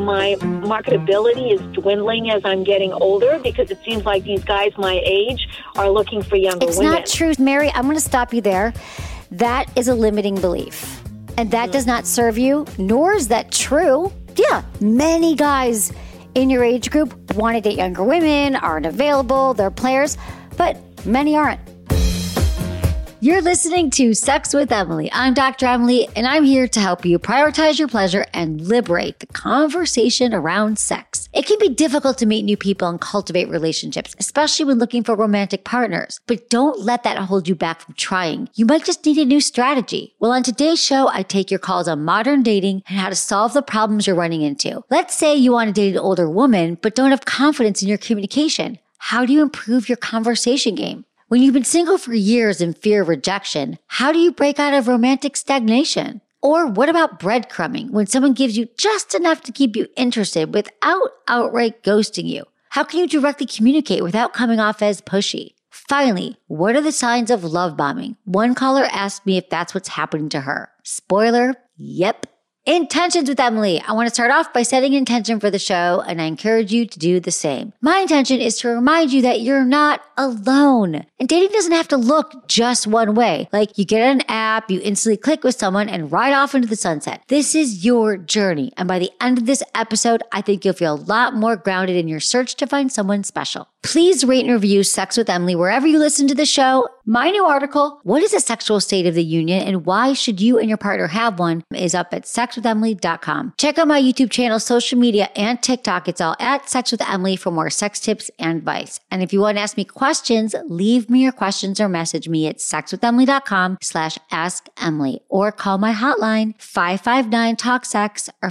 my marketability is dwindling as I'm getting older because it seems like these guys my age are looking for younger women. It's not true, Mary. I'm going to stop you there. That is a limiting belief. And that does not serve you, nor is that true. Yeah, many guys in your age group want to date younger women, aren't available, they're players, but many aren't. You're listening to Sex with Emily. I'm Dr. Emily, and I'm here to help you prioritize your pleasure and liberate the conversation around sex. It can be difficult to meet new people and cultivate relationships, especially when looking for romantic partners. But don't let that hold you back from trying. You might just need a new strategy. Well, on today's show, I take your calls on modern dating and how to solve the problems you're running into. Let's say you want to date an older woman, but don't have confidence in your communication. How do you improve your conversation game? When you've been single for years in fear of rejection, how do you break out of romantic stagnation? Or what about breadcrumbing when someone gives you just enough to keep you interested without outright ghosting you? How can you directly communicate without coming off as pushy? Finally, what are the signs of love bombing? One caller asked me if that's what's happening to her. Spoiler, yep. Intentions with Emily. I want to start off by setting an intention for the show, and I encourage you to do the same. My intention is to remind you that you're not alone. And dating doesn't have to look just one way. Like you get on an app, you instantly click with someone and ride off into the sunset. This is your journey. And by the end of this episode, I think you'll feel a lot more grounded in your search to find someone special. Please rate and review Sex with Emily wherever you listen to the show. My new article, What is a Sexual State of the Union and Why Should You and Your Partner Have One, is up at sexwithemily.com. Check out my YouTube channel, social media, and TikTok. It's all at Sex with Emily for more sex tips and advice. And if you want to ask me questions, leave me your questions or message me at sexwithemily.com/assemily or call my hotline 559-TALK-SEX or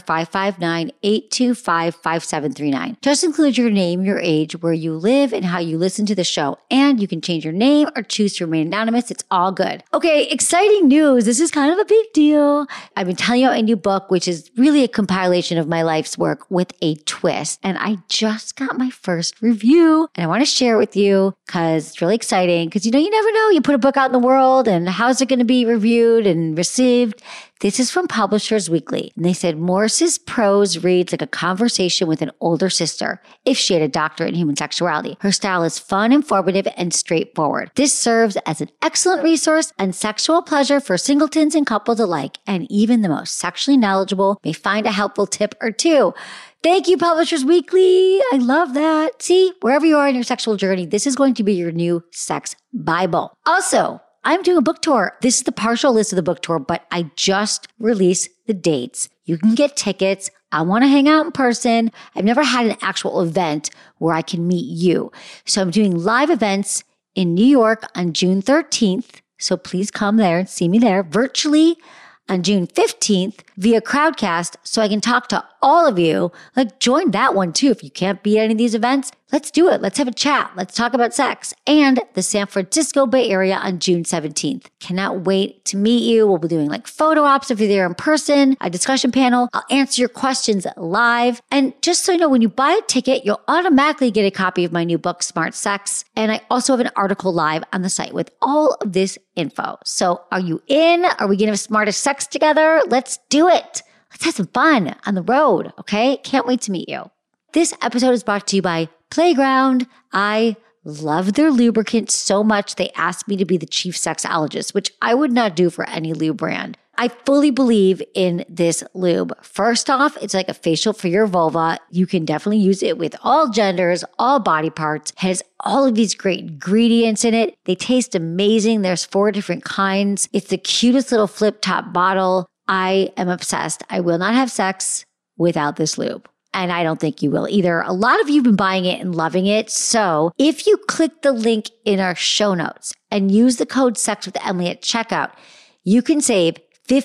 559-825-5739. Just include your name, your age, where you live, and how you listen to the show. And you can change your name or choose to remain anonymous. It's all good. Okay, exciting news. This is kind of a big deal. I've been telling you about a new book, which is really a compilation of my life's work with a twist. And I just got my first review and I want to share it with you because it's really exciting. Because you never know. You put a book out in the world and how's it going to be reviewed and received? This is from Publishers Weekly. And they said Morris's prose reads like a conversation with an older sister if she had a doctorate in human sexuality. Her style is fun, informative, and straightforward. This serves as an excellent resource on sexual pleasure for singletons and couples alike. And even the most sexually knowledgeable may find a helpful tip or two. Thank you, Publishers Weekly. I love that. See, wherever you are in your sexual journey, this is going to be your new sex Bible. Also, I'm doing a book tour. This is the partial list of the book tour, but I just released the dates. You can get tickets. I want to hang out in person. I've never had an actual event where I can meet you. So I'm doing live events in New York on June 13th. So please come there and see me there virtually on June 15th via Crowdcast so I can talk to all of you. Like, join that one too. If you can't be at any of these events, let's do it. Let's have a chat. Let's talk about sex. And the San Francisco Bay Area on June 17th. Cannot wait to meet you. We'll be doing like photo ops if you're there in person, a discussion panel. I'll answer your questions live. And just so you know, when you buy a ticket, you'll automatically get a copy of my new book, Smart Sex. And I also have an article live on the site with all of this info. So are you in? Are we going to have smarter sex together? Let's do it. Let's have some fun on the road, okay? Can't wait to meet you. This episode is brought to you by Playground. I love their lubricant so much they asked me to be the chief sexologist, which I would not do for any lube brand. I fully believe in this lube. First off, it's like a facial for your vulva. You can definitely use it with all genders, all body parts. It has all of these great ingredients in it. They taste amazing. There's 4 different kinds. It's the cutest little flip top bottle. I am obsessed. I will not have sex without this lube. And I don't think you will either. A lot of you have been buying it and loving it. So if you click the link in our show notes and use the code SEXWithEmily at checkout, you can save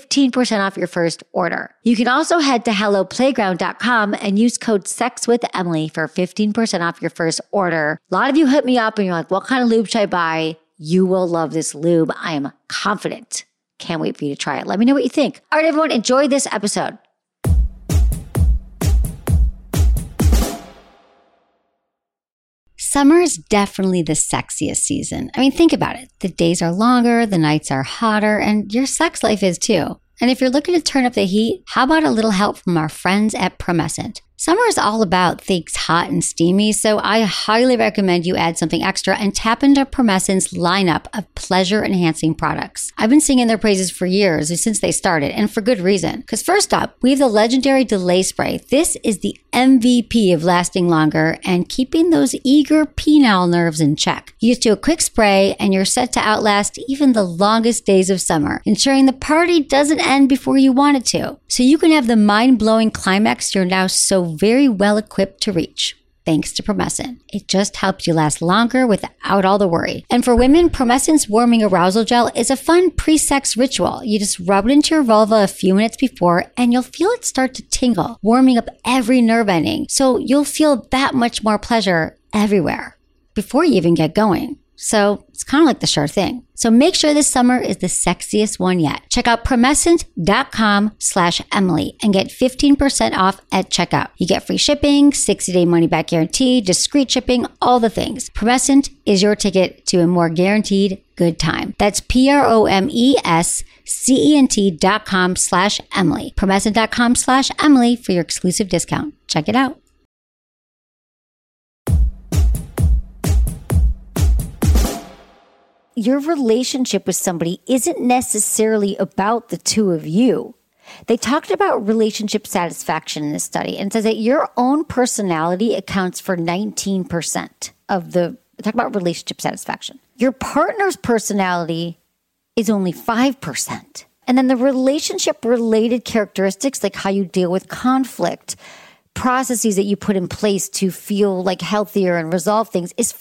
15% off your first order. You can also head to helloplayground.com and use code SEXWithEmily for 15% off your first order. A lot of you hit me up and you're like, what kind of lube should I buy? You will love this lube. I am confident. Can't wait for you to try it. Let me know what you think. All right, everyone, enjoy this episode. Summer is definitely the sexiest season. I mean, think about it. The days are longer, the nights are hotter, and your sex life is too. And if you're looking to turn up the heat, how about a little help from our friends at Promescent? Summer is all about things hot and steamy, so I highly recommend you add something extra and tap into Promescent's lineup of pleasure-enhancing products. I've been singing their praises for years, since they started, and for good reason. Because first up, we have the legendary Delay Spray. This is the MVP of lasting longer and keeping those eager penile nerves in check. You just do a quick spray and you're set to outlast even the longest days of summer, ensuring the party doesn't end before you want it to. So you can have the mind-blowing climax you're now so very well equipped to reach. Thanks to Promescent. It just helps you last longer without all the worry. And for women, Promescent's Warming Arousal Gel is a fun pre-sex ritual. You just rub it into your vulva a few minutes before and you'll feel it start to tingle, warming up every nerve ending. So you'll feel that much more pleasure everywhere before you even get going. So it's kind of like the sure thing. So make sure this summer is the sexiest one yet. Check out Promescent.com/Emily and get 15% off at checkout. You get free shipping, 60-day money-back guarantee, discreet shipping, all the things. Promescent is your ticket to a more guaranteed good time. That's Promescent.com/Emily. Promescent.com/Emily for your exclusive discount. Check it out. Your relationship with somebody isn't necessarily about the two of you. They talked about relationship satisfaction in this study and it says that your own personality accounts for 19% of talk about relationship satisfaction. Your partner's personality is only 5%. And then the relationship related characteristics, like how you deal with conflict, processes that you put in place to feel like healthier and resolve things, is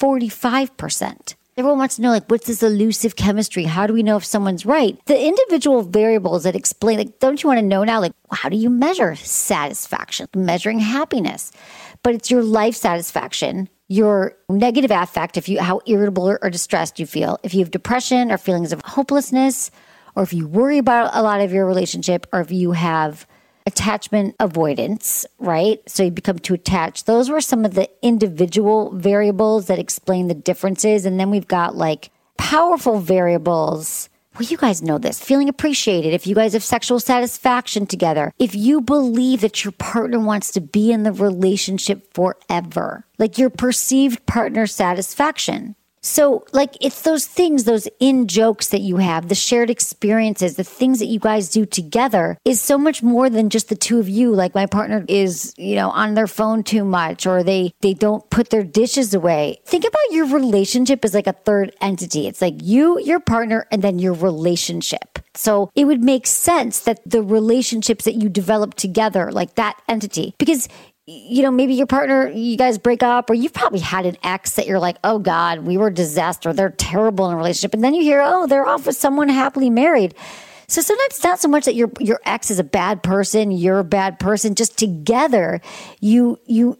45%. Everyone wants to know, like, what's this elusive chemistry? How do we know if someone's right? The individual variables that explain, like, don't you want to know now, like, how do you measure satisfaction? Measuring happiness. But it's your life satisfaction, your negative affect, how irritable or distressed you feel, if you have depression or feelings of hopelessness, or if you worry about a lot of your relationship, or if you have attachment avoidance, right? So you become too attached. Those were some of the individual variables that explain the differences. And then we've got like powerful variables. Well, you guys know this. Feeling appreciated. If you guys have sexual satisfaction together. If you believe that your partner wants to be in the relationship forever. Like your perceived partner satisfaction. So like it's those things, those in-jokes that you have, the shared experiences, the things that you guys do together is so much more than just the two of you. Like my partner is, on their phone too much, or they don't put their dishes away. Think about your relationship as like a third entity. It's like you, your partner, and then your relationship. So it would make sense that the relationships that you develop together, like that entity, because maybe your partner, you guys break up, or you've probably had an ex that you're like, oh God, we were a disaster. They're terrible in a relationship. And then you hear, oh, they're off with someone happily married. So sometimes it's not so much that your ex is a bad person, you're a bad person. Just together, you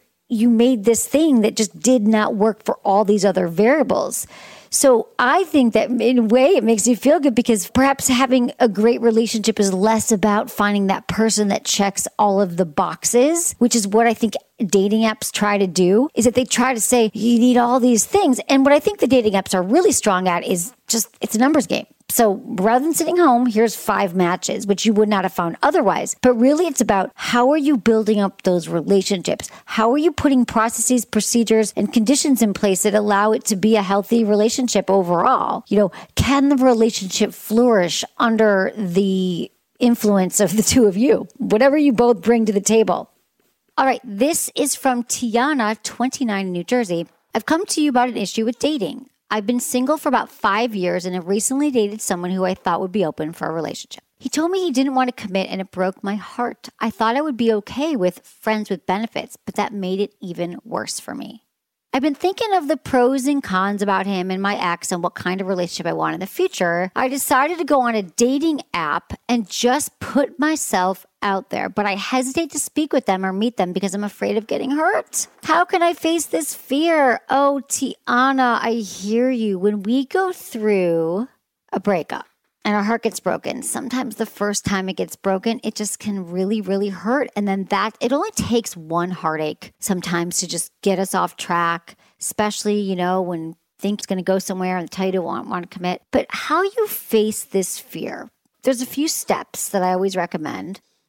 made this thing that just did not work for all these other variables. So I think that in a way it makes you feel good because perhaps having a great relationship is less about finding that person that checks all of the boxes, which is what I think dating apps try to do, is that they try to say you need all these things. And what I think the dating apps are really strong at is just, it's a numbers game. So rather than sitting home, here's 5 matches, which you would not have found otherwise. But really it's about how are you building up those relationships? How are you putting processes, procedures, and conditions in place that allow it to be a healthy relationship overall? Can the relationship flourish under the influence of the two of you? Whatever you both bring to the table. All right, this is from Tiana, 29 in New Jersey. I've come to you about an issue with dating. I've been single for about 5 years and have recently dated someone who I thought would be open for a relationship. He told me he didn't want to commit and it broke my heart. I thought I would be okay with friends with benefits, but that made it even worse for me. I've been thinking of the pros and cons about him and my ex and what kind of relationship I want in the future. I decided to go on a dating app and just put myself out there, but I hesitate to speak with them or meet them because I'm afraid of getting hurt. How can I face this fear? Oh, Tiana, I hear you. When we go through a breakup and our heart gets broken, sometimes the first time it gets broken, it just can really, really hurt. And then it only takes one heartache sometimes to just get us off track, especially, when things going to go somewhere and tell you to want to commit. But how you face this fear, there's a few steps that I always recommend.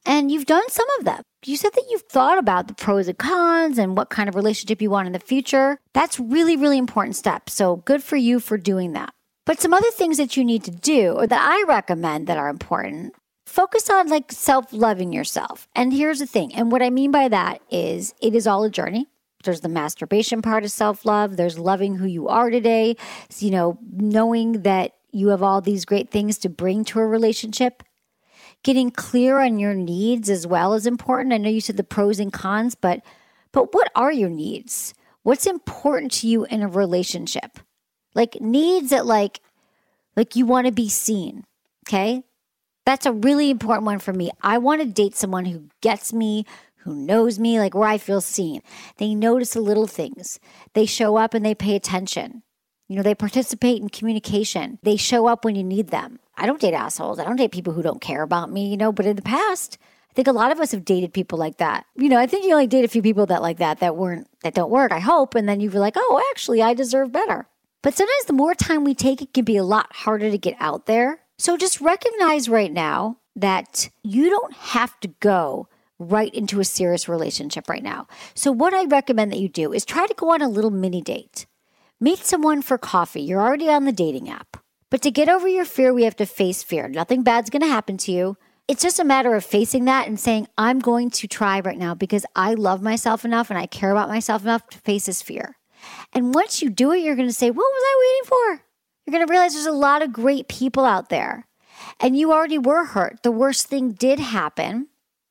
And you've done some of them. You said that you've thought about the pros and cons and what kind of relationship you want in the future. That's really, really important step. So good for you for doing that. But some other things that you need to do or that I recommend that are important, focus on like self-loving yourself. And here's the thing. And what I mean by that is it is all a journey. There's the masturbation part of self-love. There's loving who you are today. So, knowing that you have all these great things to bring to a relationship. Getting clear on your needs as well is important. I know you said the pros and cons, but what are your needs? What's important to you in a relationship? Like needs that like you want to be seen, okay? That's a really important one for me. I want to date someone who gets me, who knows me, like where I feel seen. They notice the little things. They show up and they pay attention. They participate in communication. They show up when you need them. I don't date assholes. I don't date people who don't care about me, but in the past, I think a lot of us have dated people like that. I think you only date a few people that like that don't work, I hope. And then you feel like, oh, actually, I deserve better. But sometimes the more time we take, it can be a lot harder to get out there. So just recognize right now that you don't have to go right into a serious relationship right now. So what I recommend that you do is try to go on a little mini date. Meet someone for coffee. You're already on the dating app. But to get over your fear, we have to face fear. Nothing bad's going to happen to you. It's just a matter of facing that and saying, I'm going to try right now because I love myself enough and I care about myself enough to face this fear. And once you do it, you're going to say, what was I waiting for? You're going to realize there's a lot of great people out there. And you already were hurt. The worst thing did happen.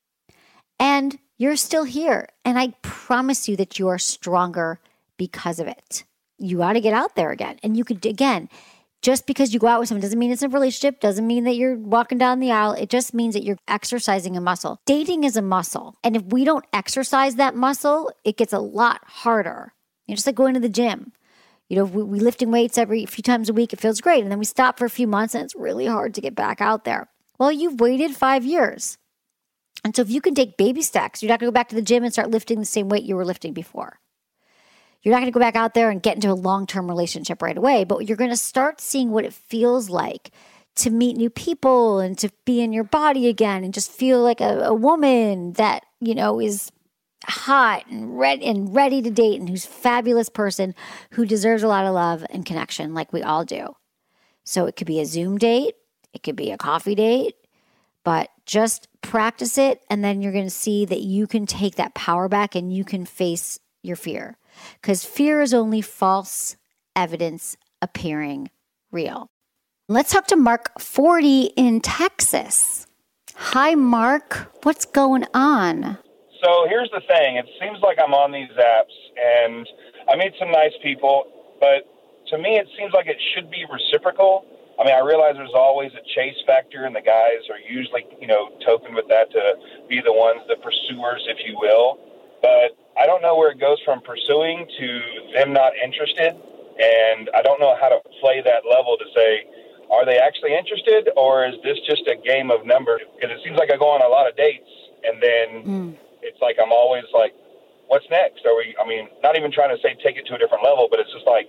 And you're still here. And I promise you that you are stronger because of it. You got to get out there again. And you could, again, just because you go out with someone doesn't mean it's a relationship, doesn't mean that you're walking down the aisle. It just means that you're exercising a muscle. Dating is a muscle. And if we don't exercise that muscle, it gets a lot harder. Just like going to the gym. We lifting weights every few times a week, it feels great. And then we stop for a few months and it's really hard to get back out there. Well, you've waited 5 years. And so if you can take baby steps, you're not going to go back to the gym and start lifting the same weight you were lifting before. You're not going to go back out there and get into a long-term relationship right away, but you're going to start seeing what it feels like to meet new people and to be in your body again and just feel like a woman that, is hot and ready to date and who's a fabulous person who deserves a lot of love and connection like we all do. So it could be a Zoom date. It could be a coffee date, but just practice it. And then you're going to see that you can take that power back and you can face your fear. Because fear is only false evidence appearing real. Let's talk to Mark, 40 in Texas. Hi, Mark. What's going on? So here's the thing. It seems like I'm on these apps, and I meet some nice people, but to me it seems like it should be reciprocal. I mean, I realize there's always a chase factor, and the guys are usually, token with that to be the ones, the pursuers, if you will. But I don't know where it goes from pursuing to them not interested, and I don't know how to play that level to say, are they actually interested, or is this just a game of numbers? Because it seems like I go on a lot of dates, and then it's like I'm always like, what's next? Not even trying to say take it to a different level, but it's just like,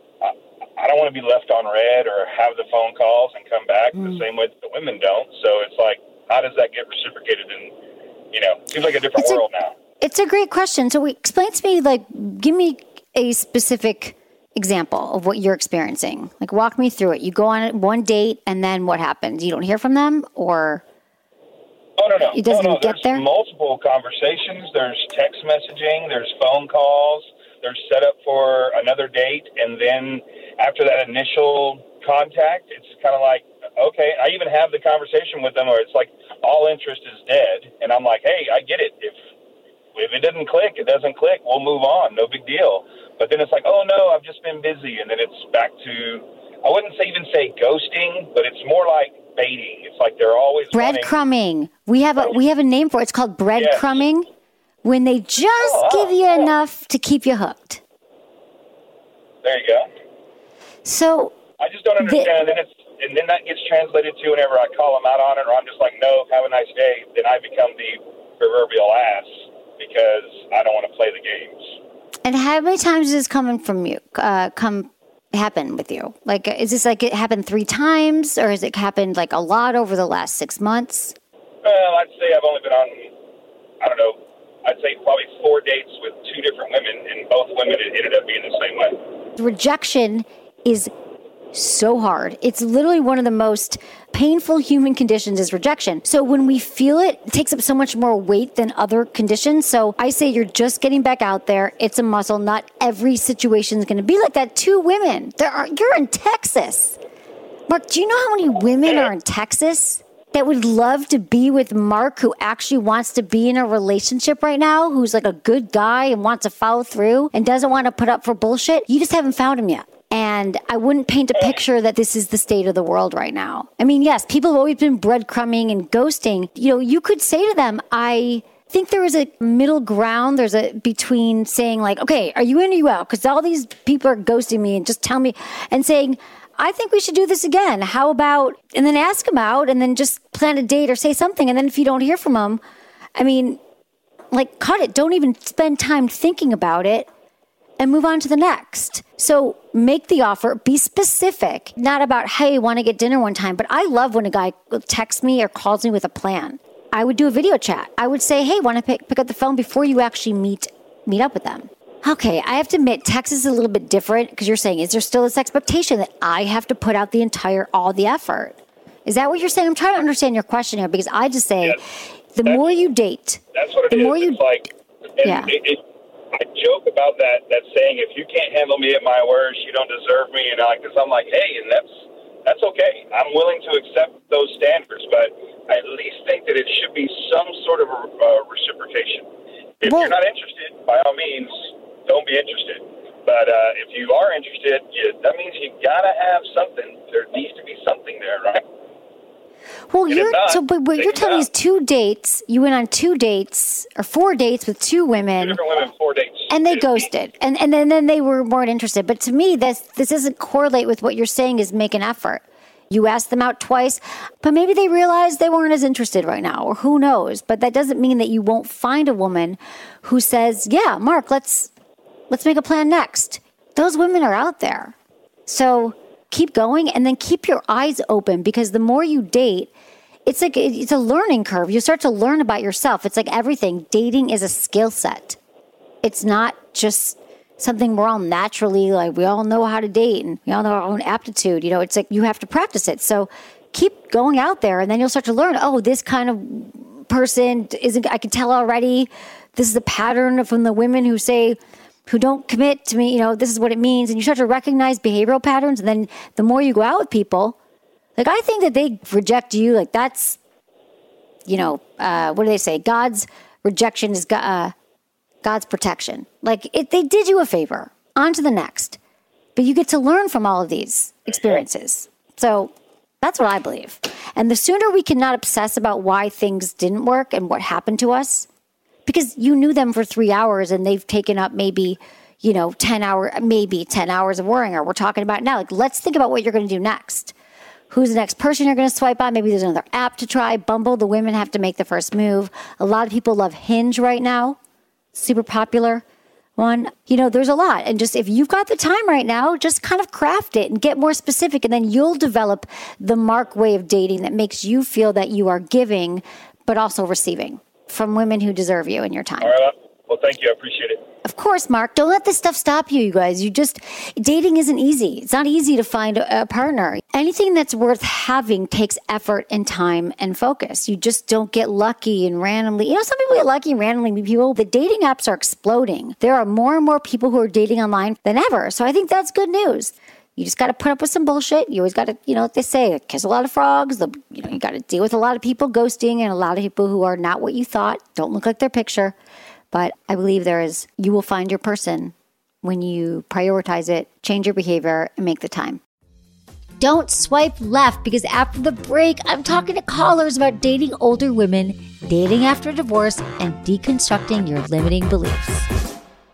I don't want to be left on red or have the phone calls and come back the same way that the women don't. So it's like, how does that get reciprocated? And, it seems like a different world now. It's a great question. So explain to me, give me a specific example of what you're experiencing. Like, walk me through it. You go on one date, and then what happens? You don't hear from them, or? Oh, no. It doesn't get there's there? Multiple conversations. There's text messaging. There's phone calls. There's set up for another date. And then after that initial contact, it's kind of like, okay, I even have the conversation with them where it's like all interest is dead. And I'm like, hey, I get it. If it doesn't click, it doesn't click. We'll move on. No big deal. But then it's like, oh, no, I've just been busy. And then it's back to, I wouldn't even say ghosting, but it's more like baiting. It's like they're always breadcrumbing. We have a name for it. It's called breadcrumbing. Yes. When they just give you enough to keep you hooked. There you go. So I just don't understand. And then that gets translated to whenever I call them out on it, or I'm just like, no, have a nice day. Then I become the proverbial ass because I don't want to play the games. And how many times is this coming from you? Happen with you? Like, is this like it happened 3 times, or has it happened like a lot over the last 6 months? Well, I'd say I've only been on, I don't know, I'd say probably 4 dates with 2 different women, and both women it ended up being the same way. Rejection is so hard. It's literally one of the most painful human conditions is rejection. So when we feel it, it takes up so much more weight than other conditions. So I say you're just getting back out there. It's a muscle. Not every situation is going to be like that. 2 women. You're in Texas. Mark, do you know how many women are in Texas that would love to be with Mark, who actually wants to be in a relationship right now, who's like a good guy and wants to follow through and doesn't want to put up for bullshit? You just haven't found him yet. And I wouldn't paint a picture that this is the state of the world right now. I mean, yes, people have always been breadcrumbing and ghosting. You know, you could say to them, I think there is a middle ground. There's a between saying like, okay, are you in or you out? Because all these people are ghosting me and just tell me and saying, I think we should do this again. How about, and then ask them out and then just plan a date or say something. And then if you don't hear from them, I mean, like cut it. Don't even spend time thinking about it. And move on to the next. So make the offer, be specific, not about, hey, want to get dinner one time. But I love when a guy texts me or calls me with a plan. I would do a video chat. I would say, hey, want to pick up the phone before you actually meet up with them. Okay, I have to admit, text is a little bit different because you're saying, is there still this expectation that I have to put out all the effort? Is that what you're saying? I'm trying to understand your question here because I just say, the more you date, that's what it the is. more you, it's like, yeah. I joke about that saying, if you can't handle me at my worst, you don't deserve me. And because I'm like, hey, and that's okay. I'm willing to accept those standards, but I at least think that it should be some sort of reciprocation. If you're not interested, by all means, don't be interested. But if you are interested, that means you gotta have something. There needs to be something there, right? Well, but what you're telling me is 2 dates. You went on 2 dates or 4 dates with 2 women. 2 different women, 4 dates. And they ghosted. And then they weren't interested. But to me, this doesn't correlate with what you're saying is make an effort. You asked them out twice, but maybe they realized they weren't as interested right now, or who knows. But that doesn't mean that you won't find a woman who says, yeah, Mark, let's make a plan next. Those women are out there. So keep going and then keep your eyes open because the more you date, it's a learning curve. You start to learn about yourself. It's like everything. Dating is a skill set. It's not just something we're all naturally, like we all know how to date and we all know our own aptitude. You know, it's like you have to practice it. So keep going out there and then you'll start to learn, oh, this kind of person I can tell already. This is a pattern from the women who don't commit to me, this is what it means. And you start to recognize behavioral patterns. And then the more you go out with people, like I think that they reject you. Like that's, what do they say? God's rejection is God's protection. Like they did you a favor. On to the next. But you get to learn from all of these experiences. So that's what I believe. And the sooner we can not obsess about why things didn't work and what happened to us, because you knew them for 3 hours and they've taken up maybe, 10 hours of worrying, or we're talking about now. Like, let's think about what you're going to do next. Who's the next person you're going to swipe on? Maybe there's another app to try. Bumble, the women have to make the first move. A lot of people love Hinge right now. Super popular one. There's a lot. And just if you've got the time right now, just kind of craft it and get more specific. And then you'll develop the Mark way of dating that makes you feel that you are giving, but also receiving from women who deserve you in your time. All right. Well, thank you. I appreciate it. Of course, Mark. Don't let this stuff stop you, you guys. Dating isn't easy. It's not easy to find a partner. Anything that's worth having takes effort and time and focus. You just don't get lucky and randomly. Some people get lucky and randomly meet people. The dating apps are exploding. There are more and more people who are dating online than ever. So I think that's good news. You just got to put up with some bullshit. You always got to, what they say, kiss a lot of frogs. You got to deal with a lot of people ghosting and a lot of people who are not what you thought, don't look like their picture. But I believe you will find your person when you prioritize it, change your behavior, and make the time. Don't swipe left because after the break, I'm talking to callers about dating older women, dating after divorce, and deconstructing your limiting beliefs.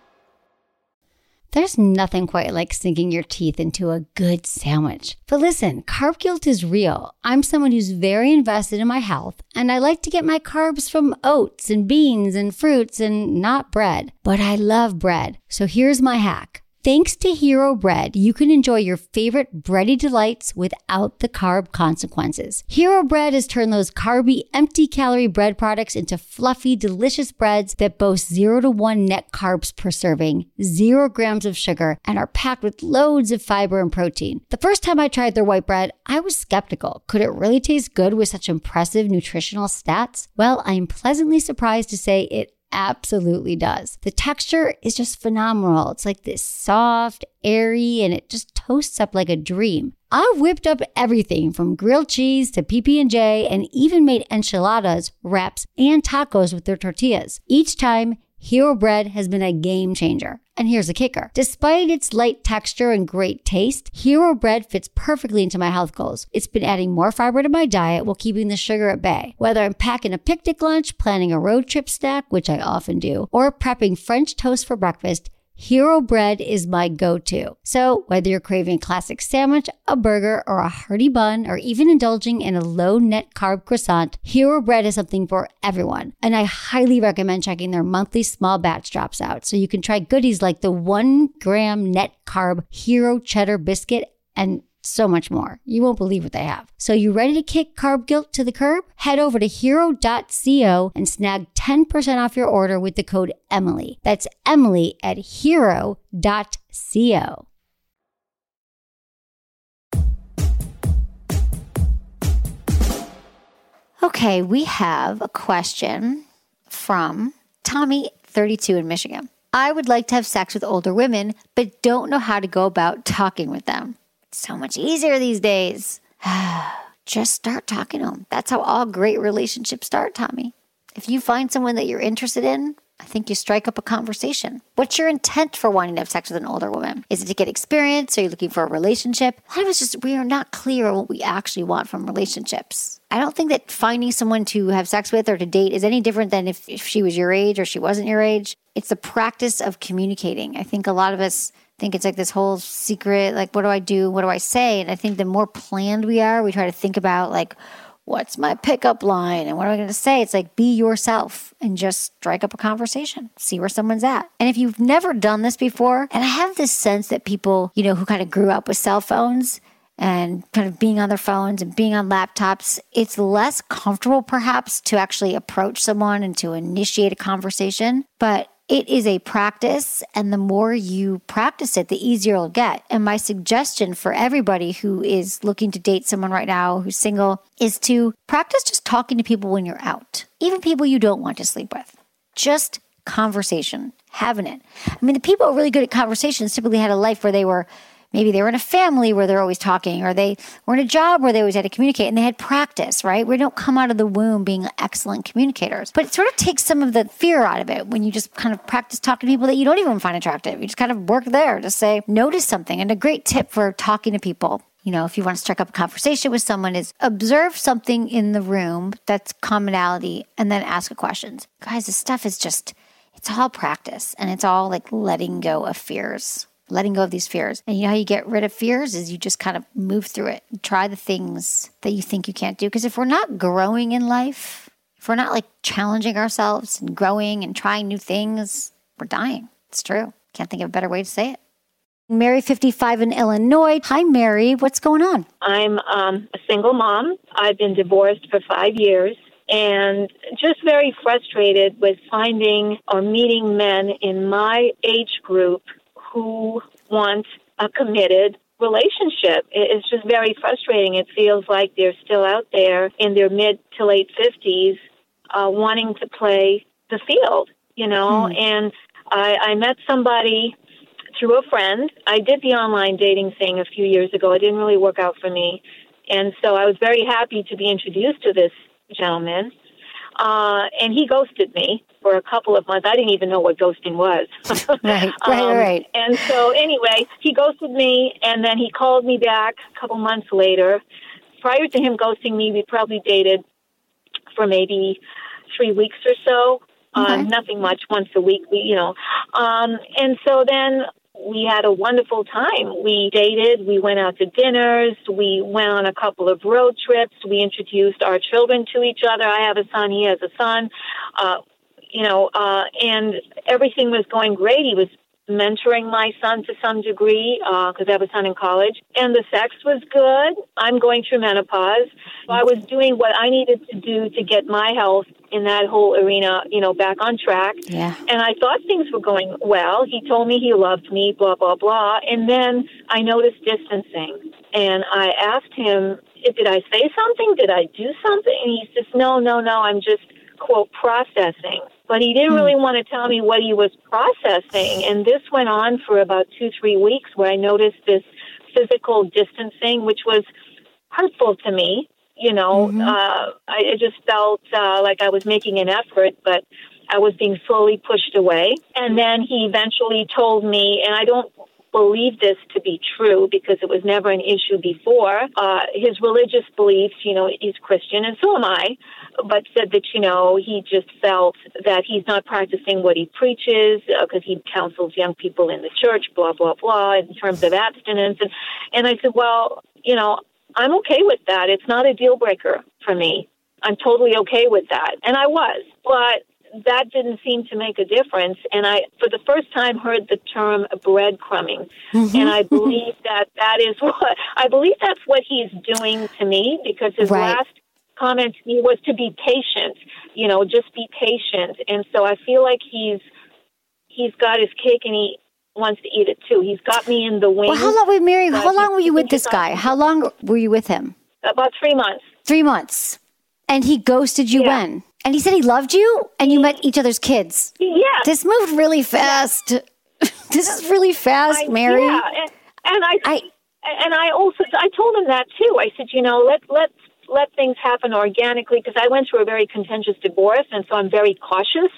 There's nothing quite like sinking your teeth into a good sandwich. But listen, carb guilt is real. I'm someone who's very invested in my health, and I like to get my carbs from oats and beans and fruits and not bread. But I love bread. So here's my hack. Thanks to Hero Bread, you can enjoy your favorite bready delights without the carb consequences. Hero Bread has turned those carby, empty-calorie bread products into fluffy, delicious breads that boast 0 to 1 net carbs per serving, 0 grams of sugar, and are packed with loads of fiber and protein. The first time I tried their white bread, I was skeptical. Could it really taste good with such impressive nutritional stats? Well, I am pleasantly surprised to say it absolutely does. The texture is just phenomenal. It's like this soft, airy, and it just toasts up like a dream. I've whipped up everything from grilled cheese to PB&J and even made enchiladas, wraps, and tacos with their tortillas. Each time, Hero Bread has been a game changer. And here's the kicker. Despite its light texture and great taste, Hero Bread fits perfectly into my health goals. It's been adding more fiber to my diet while keeping the sugar at bay. Whether I'm packing a picnic lunch, planning a road trip snack, which I often do, or prepping French toast for breakfast, Hero Bread is my go-to. So whether you're craving a classic sandwich, a burger, or a hearty bun, or even indulging in a low net carb croissant, Hero Bread is something for everyone. And I highly recommend checking their monthly small batch drops out so you can try goodies like the 1 gram net carb Hero Cheddar Biscuit and so much more. You won't believe what they have. So you ready to kick carb guilt to the curb? Head over to hero.co and snag 10% off your order with the code Emily. That's Emily at hero.co. Okay, we have a question from Tommy, 32 in Michigan. I would like to have sex with older women, but don't know how to go about talking with them. It's so much easier these days. Just start talking to them. That's how all great relationships start, Tommy. If you find someone that you're interested in, I think you strike up a conversation. What's your intent for wanting to have sex with an older woman? Is it to get experience? Are you looking for a relationship? A lot of us we are not clear on what we actually want from relationships. I don't think that finding someone to have sex with or to date is any different than if she was your age or she wasn't your age. It's the practice of communicating. I think a lot of us think it's like this whole secret, like, what do I do? What do I say? And I think the more planned we are, we try to think about like, what's my pickup line? And what am I going to say? It's like, be yourself and just strike up a conversation. See where someone's at. And if you've never done this before, and I have this sense that people, who kind of grew up with cell phones and kind of being on their phones and being on laptops, it's less comfortable perhaps to actually approach someone and to initiate a conversation. But it is a practice, and the more you practice it, the easier it'll get. And my suggestion for everybody who is looking to date someone right now who's single is to practice just talking to people when you're out, even people you don't want to sleep with. Just conversation, having it. I mean, the people who are really good at conversations typically had a life where maybe they were in a family where they're always talking, or they were in a job where they always had to communicate, and they had practice, right? We don't come out of the womb being excellent communicators. But it sort of takes some of the fear out of it when you just kind of practice talking to people that you don't even find attractive. You just kind of work there to say, notice something. And a great tip for talking to people, if you want to strike up a conversation with someone, is observe something in the room that's commonality and then ask questions. Guys, this stuff is it's all practice, and it's all like letting go of fears. Letting go of these fears. And you know how you get rid of fears is you just kind of move through it. Try the things that you think you can't do. Because if we're not growing in life, if we're not like challenging ourselves and growing and trying new things, we're dying. It's true. Can't think of a better way to say it. Mary, 55 in Illinois. Hi, Mary. What's going on? I'm a single mom. I've been divorced for 5 years. And just very frustrated with finding or meeting men in my age group who want a committed relationship. It's just very frustrating. It feels like they're still out there in their mid to late 50s wanting to play the field, And I met somebody through a friend. I did the online dating thing a few years ago. It didn't really work out for me. And so I was very happy to be introduced to this gentleman. And he ghosted me for a couple of months. I didn't even know what ghosting was. Right. And so anyway, he ghosted me, and then he called me back a couple months later. Prior to him ghosting me, we probably dated for maybe 3 weeks or so. Okay. Nothing much, once a week, and so then we had a wonderful time. We dated, we went out to dinners, we went on a couple of road trips, we introduced our children to each other. I have a son, he has a son, and everything was going great. He was mentoring my son to some degree because I have a son in college. And the sex was good. I'm going through menopause. So I was doing what I needed to do to get my health in that whole arena, back on track. Yeah. And I thought things were going well. He told me he loved me, blah, blah, blah. And then I noticed distancing. And I asked him, did I say something? Did I do something? And he says, no, I'm just, quote, processing. But he didn't really want to tell me what he was processing. And this went on for about 2-3 weeks where I noticed this physical distancing, which was hurtful to me. I just felt like I was making an effort, but I was being slowly pushed away. And then he eventually told me, and I don't believe this to be true because it was never an issue before, his religious beliefs, he's Christian, and so am I, but said that, he just felt that he's not practicing what he preaches because he counsels young people in the church, blah, blah, blah, in terms of abstinence. And I said, well, I'm okay with that. It's not a deal breaker for me. I'm totally okay with that. And I was, but that didn't seem to make a difference. And I, for the first time, heard the term breadcrumbing. And I believe that's what he's doing to me, because his last comment to me was to be patient, just be patient. And so I feel like he's got his cake and he wants to eat it too. He's got me in the wings. Well, how long were you with this guy? How long were you with him? About 3 months. 3 months. And he ghosted you when? And he said he loved you and you met each other's kids. Yeah. This moved really fast. This is really fast, Mary. Yeah. And I also told him that too. I said, let things happen organically, because I went through a very contentious divorce, and so I'm very cautious,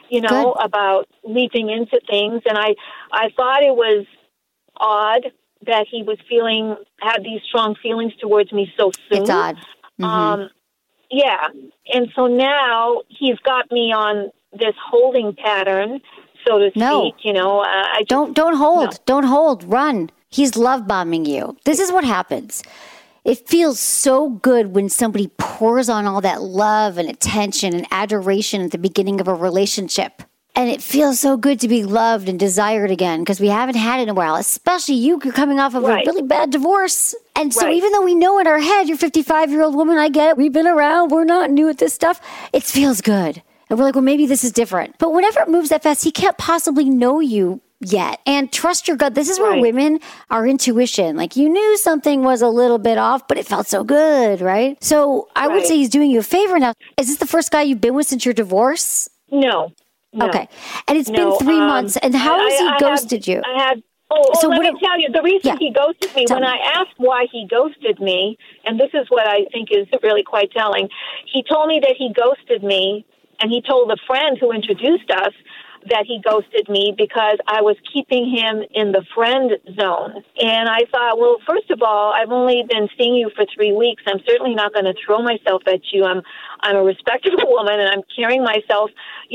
about leaping into things. And I thought it was odd that he was had these strong feelings towards me so soon. It's odd. Mm-hmm. Yeah. And so now he's got me on this holding pattern, so to speak. Don't hold. No. Don't hold. Run. He's love bombing you. This is what happens. It feels so good when somebody pours on all that love and attention and adoration at the beginning of a relationship. And it feels so good to be loved and desired again, because we haven't had it in a while, especially you're coming off of a really bad divorce. And so even though we know in our head, you're a 55-year-old woman, I get it, we've been around, we're not new at this stuff, it feels good. And we're like, well, maybe this is different. But whenever it moves that fast, he can't possibly know you yet. And trust your gut. This is where women, our intuition, like you knew something was a little bit off, but it felt so good, right? So I would say he's doing you a favor now. Is this the first guy you've been with since your divorce? No. Okay. And it's been 3 months. And how has he ghosted you? Let me tell you, the reason he ghosted me, when I asked why he ghosted me, and this is what I think is really quite telling, he told me that he ghosted me, and he told a friend who introduced us that he ghosted me because I was keeping him in the friend zone. And I thought, well, first of all, I've only been seeing you for 3 weeks. I'm certainly not going to throw myself at you. I'm a respectable woman, and I'm carrying myself,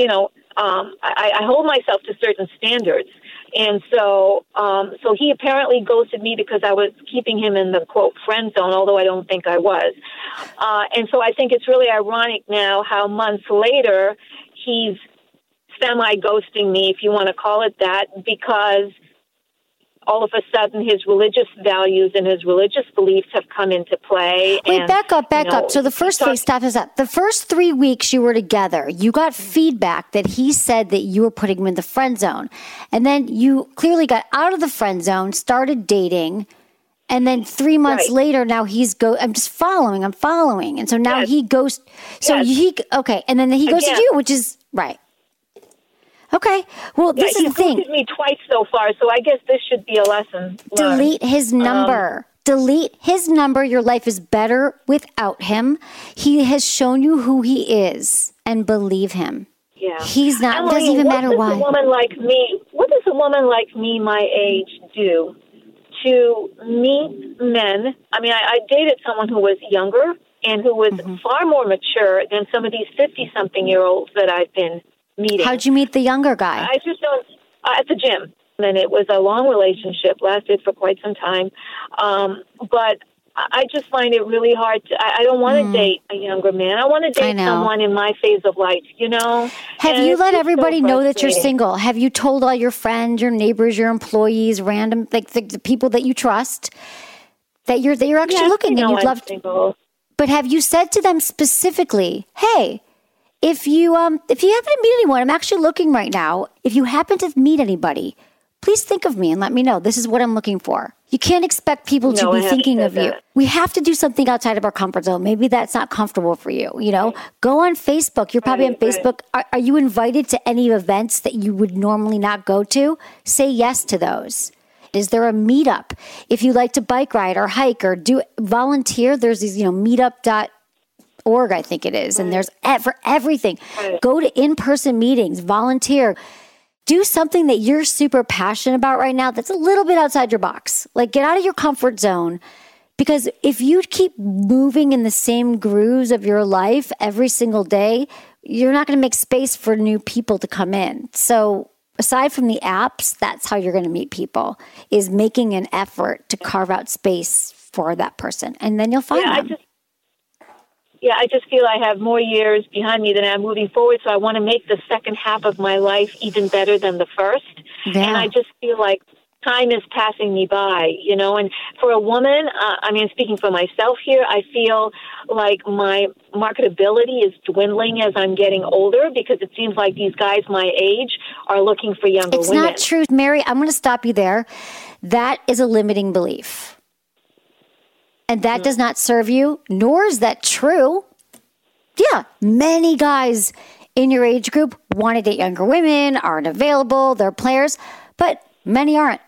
I hold myself to certain standards. And so he apparently ghosted me because I was keeping him in the, quote, friend zone, although I don't think I was. And so I think it's really ironic now how months later he's semi-ghosting me, if you want to call it that, because all of a sudden his religious values and his religious beliefs have come into play. Wait, back up. So the first phase, stop us up. The first 3 weeks you were together, you got feedback that he said that you were putting him in the friend zone. And then you clearly got out of the friend zone, started dating. And then 3 months later, now I'm just following. And so now he goes. So and then he goes to you, which is right. Okay. Well, this is the thing. He ghosted me twice so far, so I guess this should be a lesson learned. Delete his number. Delete his number. Your life is better without him. He has shown you who he is, and believe him. Yeah. He's not, Emily, doesn't even matter why. What does a woman like me, my age, do to meet men? I mean, I dated someone who was younger and who was far more mature than some of these 50-something-year-olds that I've been meeting. How'd you meet the younger guy? I just don't, at the gym. And it was a long relationship, lasted for quite some time. But I just find it really hard to, I don't want to date a younger man. I want to date someone in my phase of life, you know? Have you let everybody know that you're single? Have you told all your friends, your neighbors, your employees, random, like the people that you trust that you're actually looking and you'd love to? But have you said to them specifically, hey, if you happen to meet anyone, I'm actually looking right now. If you happen to meet anybody, please think of me and let me know. This is what I'm looking for. You can't expect people to be thinking of you. We have to do something outside of our comfort zone. Maybe that's not comfortable for you. You know, go on Facebook. You're probably on Facebook. Are you invited to any events that you would normally not go to? Say yes to those. Is there a meetup? If you like to bike ride or hike or do volunteer, there's these, meetup.org, I think it is. And there's for everything. Go to in-person meetings, volunteer. Do something that you're super passionate about right now that's a little bit outside your box. Like, get out of your comfort zone. Because if you keep moving in the same grooves of your life every single day, you're not going to make space for new people to come in. So aside from the apps, that's how you're going to meet people, is making an effort to carve out space for that person. And then you'll find them. I just feel I have more years behind me than I'm moving forward, so I want to make the second half of my life even better than the first. Yeah. And I just feel like time is passing me by, and for a woman, speaking for myself here, I feel like my marketability is dwindling as I'm getting older because it seems like these guys my age are looking for younger women. It's not true, Mary. I'm going to stop you there. That is a limiting belief. And that does not serve you, nor is that true. Yeah, many guys in your age group want to date younger women, aren't available, they're players, but many aren't.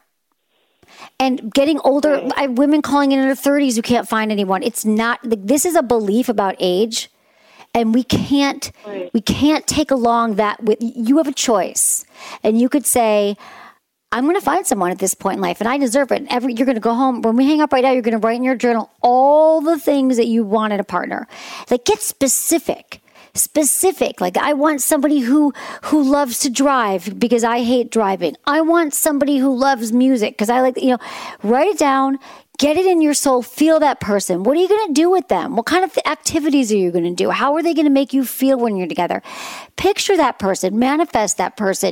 And getting older, I have women calling in their 30s who can't find anyone. It's not, this is a belief about age, and we can't take along that with, you have a choice. And you could say, I'm going to find someone at this point in life, and I deserve it. You're going to go home. When we hang up right now, you're going to write in your journal all the things that you want in a partner. Like, get specific. Like, I want somebody who loves to drive because I hate driving. I want somebody who loves music because I like, write it down, get it in your soul, feel that person. What are you going to do with them? What kind of activities are you going to do? How are they going to make you feel when you're together? Picture that person, manifest that person,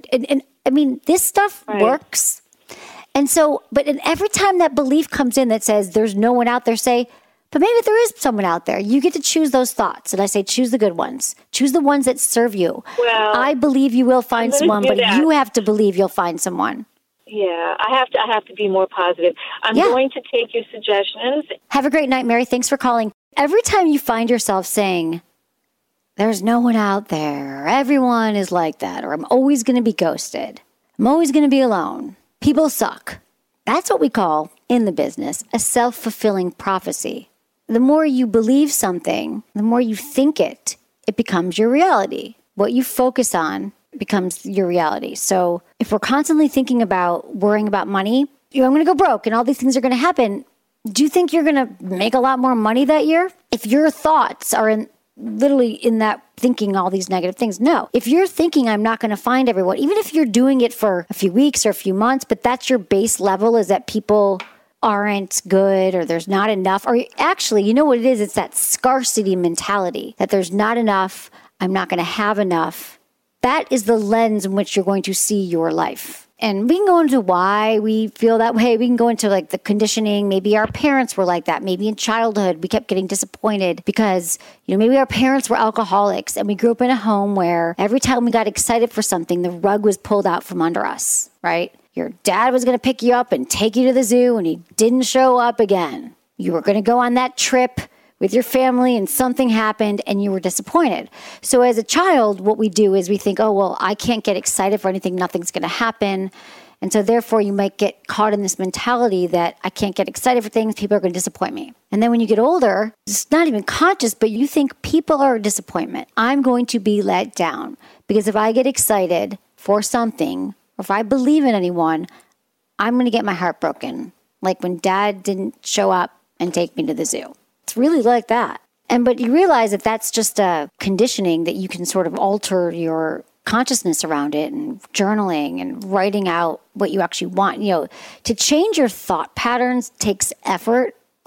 and this stuff works. And so, and every time that belief comes in that says there's no one out there, say, but maybe there is someone out there. You get to choose those thoughts. And I say, choose the good ones. Choose the ones that serve you. Well, I believe you will find someone, but you have to believe you'll find someone. Yeah, I have to be more positive. I'm going to take your suggestions. Have a great night, Mary. Thanks for calling. Every time you find yourself saying, there's no one out there, everyone is like that, or I'm always going to be ghosted, I'm always going to be alone, people suck. That's what we call, in the business, a self-fulfilling prophecy. The more you believe something, the more you think it becomes your reality. What you focus on becomes your reality. So if we're constantly thinking about worrying about money, I'm going to go broke and all these things are going to happen. Do you think you're going to make a lot more money that year? If your thoughts are literally in that thinking all these negative things. No. If you're thinking I'm not going to find everyone, even if you're doing it for a few weeks or a few months, but that's your base level, is that people aren't good or there's not enough, or actually, you know what it is? It's that scarcity mentality that there's not enough, I'm not going to have enough. That is the lens in which you're going to see your life. And we can go into why we feel that way. We can go into like the conditioning. Maybe our parents were like that. Maybe in childhood, we kept getting disappointed because, maybe our parents were alcoholics and we grew up in a home where every time we got excited for something, the rug was pulled out from under us, right? Your dad was going to pick you up and take you to the zoo and he didn't show up again. You were going to go on that trip with your family and something happened and you were disappointed. So as a child, what we do is we think, oh, well, I can't get excited for anything. Nothing's going to happen. And so therefore you might get caught in this mentality that I can't get excited for things. People are going to disappoint me. And then when you get older, it's not even conscious, but you think people are a disappointment. I'm going to be let down because if I get excited for something, or if I believe in anyone, I'm going to get my heart broken. Like when dad didn't show up and take me to the zoo. It's really like that. But you realize that that's just a conditioning that you can sort of alter your consciousness around it, and journaling and writing out what you actually want. To change your thought patterns takes effort.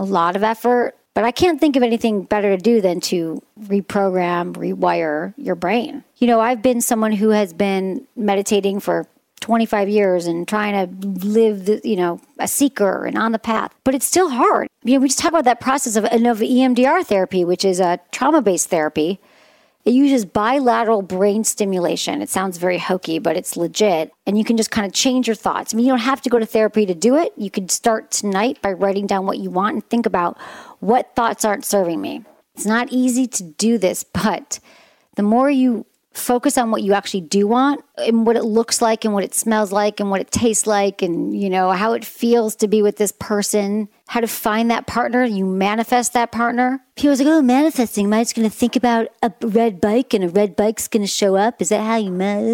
a lot of effort, but I can't think of anything better to do than to reprogram, rewire your brain. I've been someone who has been meditating for 25 years and trying to live, a seeker and on the path, but it's still hard. We just talk about that process of EMDR therapy, which is a trauma-based therapy. It uses bilateral brain stimulation. It sounds very hokey, but it's legit. And you can just kind of change your thoughts. You don't have to go to therapy to do it. You could start tonight by writing down what you want and think about what thoughts aren't serving me. It's not easy to do this, but the more you focus on what you actually do want and what it looks like and what it smells like and what it tastes like and, how it feels to be with this person, how to find that partner, you manifest that partner. People are like, manifesting, am I just going to think about a red bike and a red bike's going to show up? Is that how you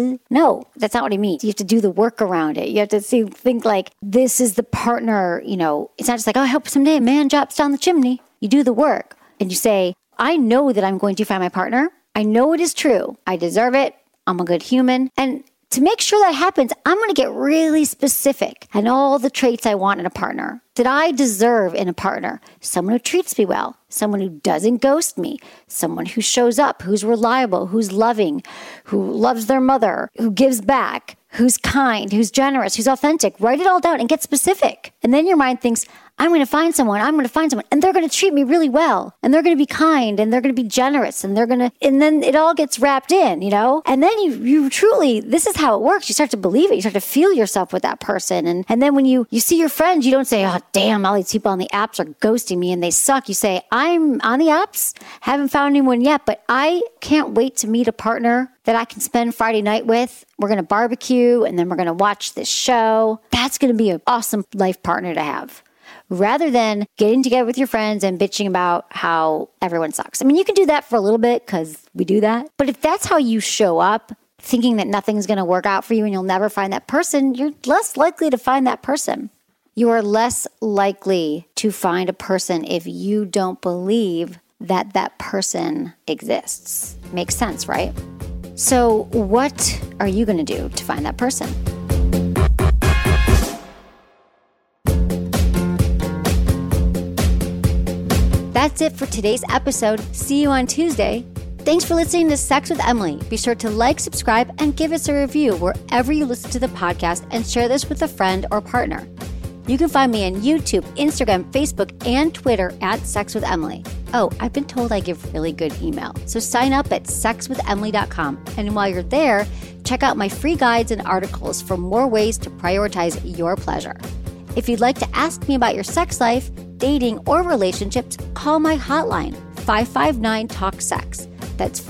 No, that's not what I mean. You have to do the work around it. You have to think like, this is the partner, it's not just like, I hope someday a man drops down the chimney. You do the work and you say, I know that I'm going to find my partner. I know it is true. I deserve it. I'm a good human. And to make sure that happens, I'm going to get really specific and all the traits I want in a partner that I deserve in a partner. Someone who treats me well, someone who doesn't ghost me, someone who shows up, who's reliable, who's loving, who loves their mother, who gives back, who's kind, who's generous, who's authentic. Write it all down and get specific. And then your mind thinks, I'm going to find someone, and they're going to treat me really well, and they're going to be kind, and they're going to be generous, and then it all gets wrapped in, And then you truly, this is how it works. You start to believe it. You start to feel yourself with that person. And then when you see your friends, you don't say, oh, damn, all these people on the apps are ghosting me and they suck. You say, I'm on the apps, haven't found anyone yet, but I can't wait to meet a partner that I can spend Friday night with. We're going to barbecue, and then we're going to watch this show. That's going to be an awesome life partner to have, rather than getting together with your friends and bitching about how everyone sucks. You can do that for a little bit because we do that. But if that's how you show up, thinking that nothing's going to work out for you and you'll never find that person, you're less likely to find that person. You are less likely to find a person if you don't believe that that person exists. Makes sense, right? So what are you going to do to find that person? That's it for today's episode. See you on Tuesday. Thanks for listening to Sex with Emily. Be sure to like, subscribe, and give us a review wherever you listen to the podcast, and share this with a friend or partner. You can find me on YouTube, Instagram, Facebook, and Twitter at Sex with Emily. Oh, I've been told I give really good email. So sign up at sexwithemily.com. And while you're there, check out my free guides and articles for more ways to prioritize your pleasure. If you'd like to ask me about your sex life, dating, or relationships, call my hotline, 559-TALK-SEX. That's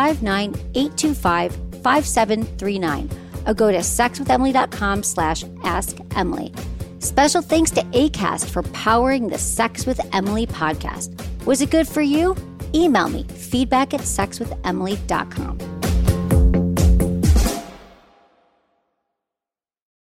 559-825-5739. Or go to sexwithemily.com/askemily. Special thanks to Acast for powering the Sex with Emily podcast. Was it good for you? Email me, feedback@sexwithemily.com.